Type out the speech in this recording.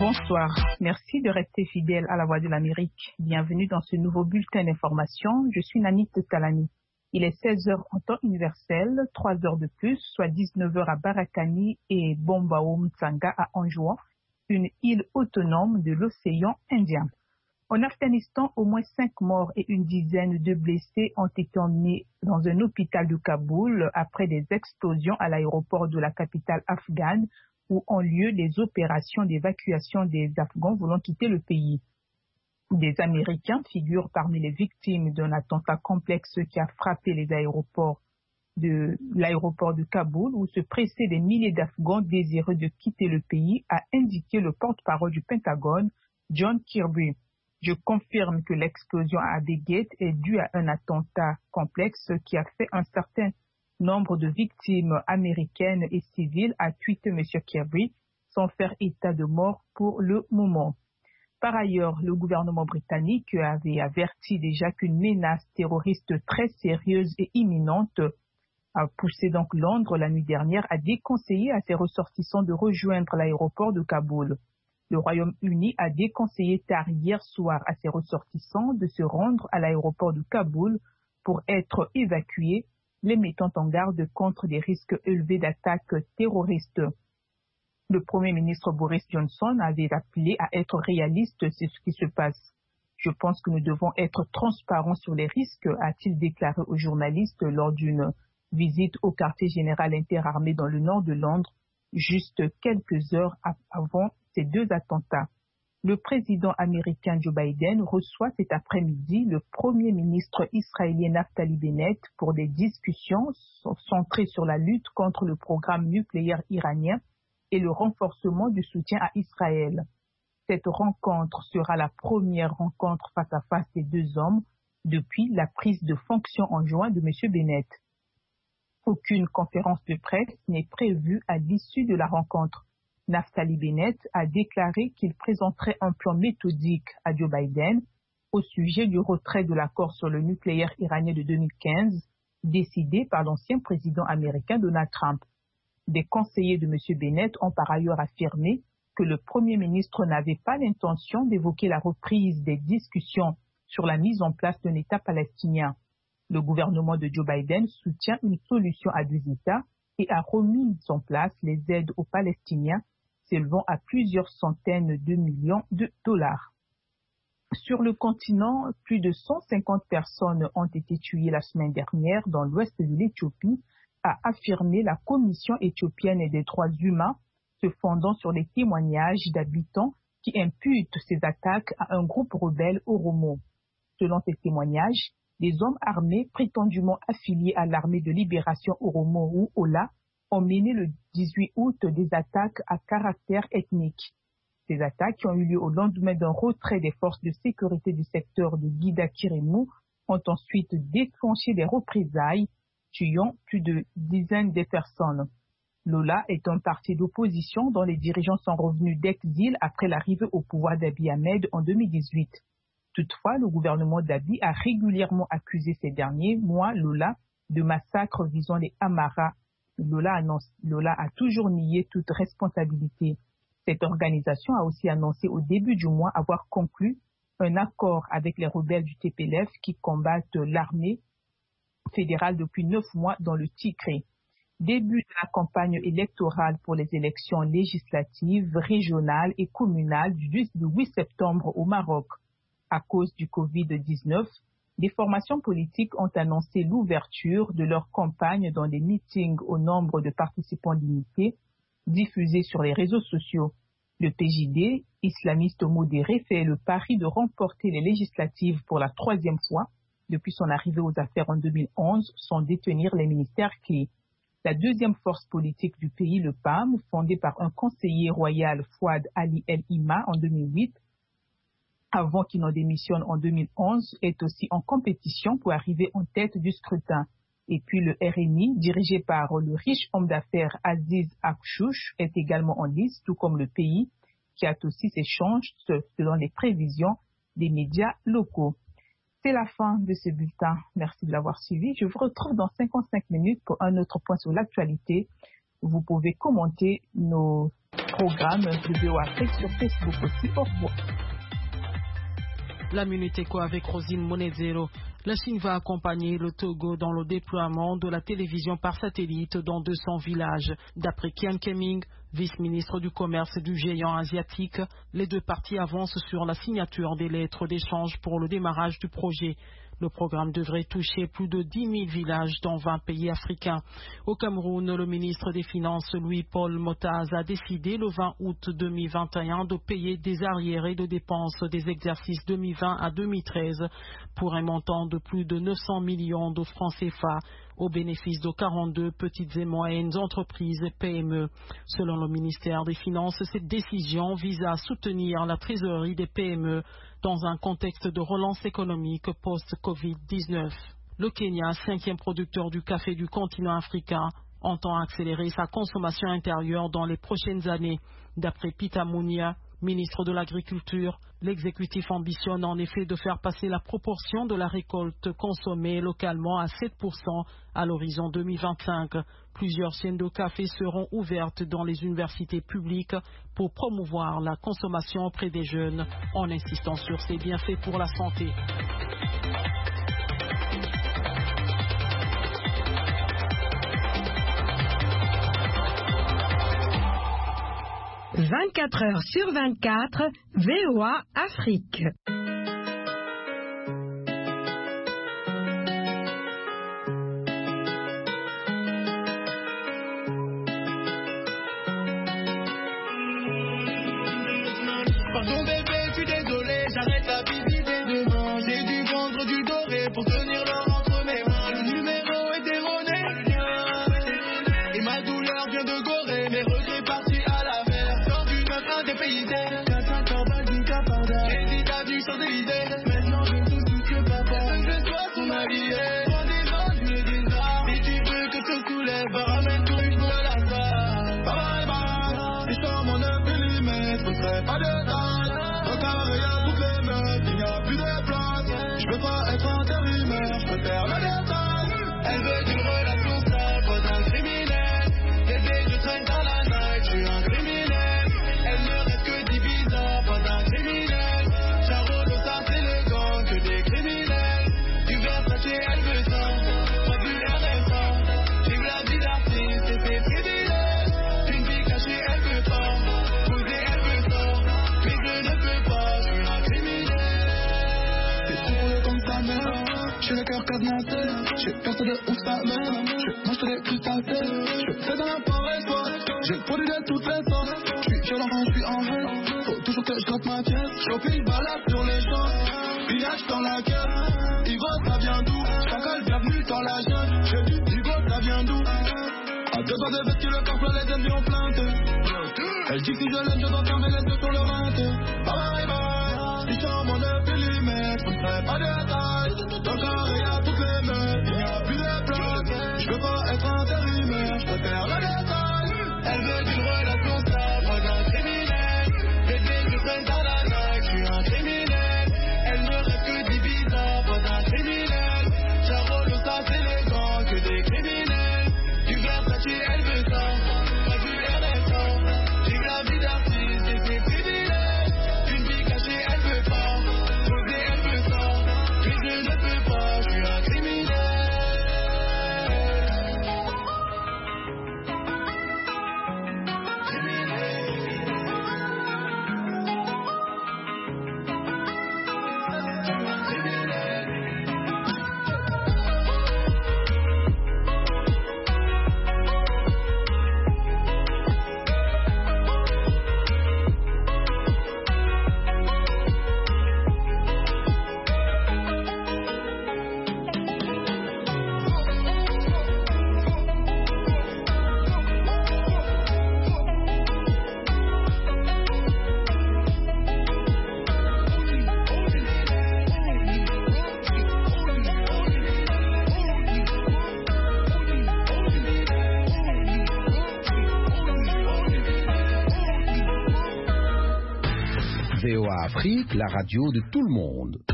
Bonsoir, merci de rester fidèle à la Voix de l'Amérique. Bienvenue dans ce nouveau bulletin d'information. Je suis Nanit Talani. Il est 16 heures en temps universel, 3 heures de plus, soit 19 heures à Barakani et Bombao Mtsanga à Anjouan, une île autonome de l'océan Indien. En Afghanistan, au moins 5 morts et une dizaine de blessés ont été emmenés dans un hôpital de Kaboul après des explosions à l'aéroport de la capitale afghane où ont lieu des opérations d'évacuation des Afghans voulant quitter le pays. Des Américains figurent parmi les victimes d'un attentat complexe qui a frappé les aéroports de l'aéroport de Kaboul où se pressaient des milliers d'Afghans désireux de quitter le pays, a indiqué le porte-parole du Pentagone, John Kirby. Je confirme que l'explosion à Abbey Gate est due à un attentat complexe qui a fait un certain nombre de victimes américaines et civiles, a tweeté M. Kirby, sans faire état de mort pour le moment. Par ailleurs, le gouvernement britannique avait averti déjà qu'une menace terroriste très sérieuse et imminente a poussé donc Londres la nuit dernière à déconseiller à ses ressortissants de rejoindre l'aéroport de Kaboul. Le Royaume-Uni a déconseillé tard hier soir à ses ressortissants de se rendre à l'aéroport de Kaboul pour être évacués, les mettant en garde contre des risques élevés d'attaques terroristes. Le Premier ministre Boris Johnson avait appelé à être réaliste sur ce qui se passe. Je pense que nous devons être transparents sur les risques, a-t-il déclaré aux journalistes lors d'une visite au quartier général interarmé dans le nord de Londres, juste quelques heures avant ces deux attentats. Le président américain Joe Biden reçoit cet après-midi le premier ministre israélien Naftali Bennett pour des discussions centrées sur la lutte contre le programme nucléaire iranien et le renforcement du soutien à Israël. Cette rencontre sera la première rencontre face à face des deux hommes depuis la prise de fonction en juin de M. Bennett. Aucune conférence de presse n'est prévue à l'issue de la rencontre. Naftali Bennett a déclaré qu'il présenterait un plan méthodique à Joe Biden au sujet du retrait de l'accord sur le nucléaire iranien de 2015, décidé par l'ancien président américain Donald Trump. Des conseillers de M. Bennett ont par ailleurs affirmé que le Premier ministre n'avait pas l'intention d'évoquer la reprise des discussions sur la mise en place d'un État palestinien. Le gouvernement de Joe Biden soutient une solution à deux États et a remis en place les aides aux Palestiniens s'élevant à plusieurs centaines de millions de dollars. Sur le continent, plus de 150 personnes ont été tuées la semaine dernière dans l'ouest de l'Éthiopie, a affirmé la Commission éthiopienne des droits humains, se fondant sur les témoignages d'habitants qui imputent ces attaques à un groupe rebelle Oromo. Selon ces témoignages, des hommes armés prétendument affiliés à l'armée de libération Oromo ou OLA ont mené le 18 août des attaques à caractère ethnique. Ces attaques qui ont eu lieu au lendemain d'un retrait des forces de sécurité du secteur de Gida-Kiremu ont ensuite déclenché des représailles, tuant plus de dizaines de personnes. L'OLA est un parti d'opposition dont les dirigeants sont revenus d'exil après l'arrivée au pouvoir d'Abiy Ahmed en 2018. Toutefois, le gouvernement d'Abiy a régulièrement accusé ces derniers mois l'OLA de massacres visant les Amara. L'OLA a toujours nié toute responsabilité. Cette organisation a aussi annoncé au début du mois avoir conclu un accord avec les rebelles du TPLF qui combattent l'armée fédérale depuis 9 mois dans le Tigré. Début de la campagne électorale pour les élections législatives, régionales et communales du 8 septembre au Maroc. À cause du Covid-19, des formations politiques ont annoncé l'ouverture de leur campagne dans des meetings au nombre de participants limités, diffusés sur les réseaux sociaux. Le PJD, islamiste modéré, fait le pari de remporter les législatives pour la 3e fois depuis son arrivée aux affaires en 2011, sans détenir les ministères clés. La deuxième force politique du pays, le PAM, fondée par un conseiller royal Fouad Ali El Ima en 2008, avant qu'il n'en démissionne en 2011, est aussi en compétition pour arriver en tête du scrutin. Et puis le RNI, dirigé par le riche homme d'affaires Aziz Akchouch, est également en lice, tout comme le pays, qui a aussi ses chances selon les prévisions des médias locaux. C'est la fin de ce bulletin. Merci de l'avoir suivi. Je vous retrouve dans 55 minutes pour un autre point sur l'actualité. Vous pouvez commenter nos programmes de VOA Afrique sur Facebook aussi. Au revoir. La Minute Éco avec Rosine Monezero. La Chine va accompagner le Togo dans le déploiement de la télévision par satellite dans 200 villages. D'après Qian Keming, vice-ministre du commerce du géant asiatique, les deux parties avancent sur la signature des lettres d'échange pour le démarrage du projet. Le programme devrait toucher plus de 10 000 villages dans 20 pays africains. Au Cameroun, le ministre des Finances, Louis-Paul Motaz, a décidé le 20 août 2021 de payer des arriérés de dépenses des exercices 2020 à 2013 pour un montant de plus de 900 millions de francs CFA au bénéfice de 42 petites et moyennes entreprises PME. Selon le ministère des Finances, cette décision vise à soutenir la trésorerie des PME dans un contexte de relance économique post-Covid-19. Le Kenya, 5e producteur du café du continent africain, entend accélérer sa consommation intérieure dans les prochaines années. D'après Peter Munya, ministre de l'Agriculture, l'exécutif ambitionne en effet de faire passer la proportion de la récolte consommée localement à 7% à l'horizon 2025. Plusieurs chaînes de café seront ouvertes dans les universités publiques pour promouvoir la consommation auprès des jeunes en insistant sur ses bienfaits pour la santé. « 24 heures sur 24, VOA Afrique. Pardon bébé, je suis désolé, j'arrête la visite demain. J'ai dû vendre du doré pour tenir l'or entre mes mains. Le numéro est erroné et ma douleur vient de Gorée. Mes regrets partis à la mer, dans du neuf indépaysé. 4-5 balles d'une capada, j'hésite à du Champs-Élysées. Maintenant je touche tout ce que papa, je sois son allié. Prends des gens, je me désarme. Si tu veux que je soulève, ramène tout une de la salle. Bye bye, si je sors mon 9 mm, ce serait pas de temps. Je veux pas être intérimaire, je préfère le détail. Elle veut d'une relation stable, pas un criminel. Bébé, je traîne dans la night, je suis un criminel. Elle ne reste que 10 bizarres, pas un criminel. Charo, ça c'est le gang, que des criminels. Du Versace, elle veut ça, pas du RSA. J'ai vu la vie d'artiste et ses privilèges. Une fille cachée, elle veut pas. Poser, elle veut ça, mais je ne peux pas, je suis un criminel. J'ai le cœur cadenassé, j'ai percé de ouf sa mère. Je mange des crustacés, je fais dans la paresse. J'ai le produit de toutes les sortes. Je suis violent quand je suis en haine. Faut toujours que je gratte ma pièce. Shopping balade sur les champs, pillage dans la caisse. Ivre ça vient d'où? Chacal bienvenue dans la jungle. Je dis Ivre ça vient d'où? À 2 ans de vêtements le corps plein, les ennemis ont plainte. Elle dit que si je l'aime je dois fermer les yeux sur le ventre. Bye bye, si je sors mon 9 mm, je ne ferai pas de taille. Dans le carré y'a toutes les meufs, il n'y a plus de place. Je veux pas être intérimaire, je préfère le détail. Elle veut d'une relation stable, pas d'un criminel. Bébé, je traîne dans la night, je suis un criminel. Elle ne reste que 10 bizarres, pas d'un criminel. Charo, ça c'est les gants, que des criminels. Du Versace, elle veut ça, pas du RSA. J'ai vu la vie d'artiste et ses privilèges. Une vie cachée, elle veut pas. Poser, elle veut ça, mais je ne peux pas, je suis un criminel. VOA Afrique, la radio de tout le monde.